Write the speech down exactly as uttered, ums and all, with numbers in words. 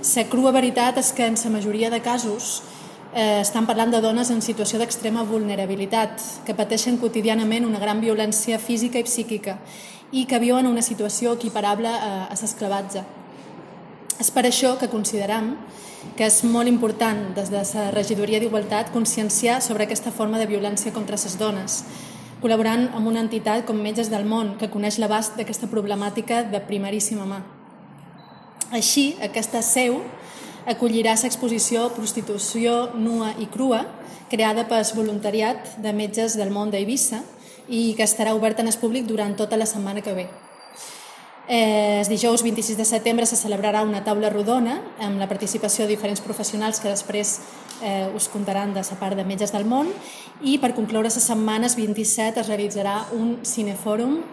La crua veritat és que en la majoria de casos eh, estan parlant de dones en situació d'extrema vulnerabilitat, que pateixen quotidianament una gran violència física i psíquica i que viuen una situació equiparable a, a l'esclavatge. És per això que consideram que és molt important des de la Regidoria d'Igualtat conscienciar sobre aquesta forma de violència contra les dones, col·laborant amb una entitat com Metges del Món, que coneix l'abast d'aquesta problemàtica de primeríssima mà. Així, aquesta seu acollirà l'exposició Prostitució nua i crua, creada pel voluntariat de Metges del Món d'Eivissa i que estarà oberta en el públic durant tota la setmana que ve. Eh, el dijous vint-i-sis de setembre se celebrarà una taula rodona amb la participació de diferents professionals que després eh, us contaran de la part de Metges del Món, i per concloure la setmana, el vint-i-set, es realitzarà un cinefòrum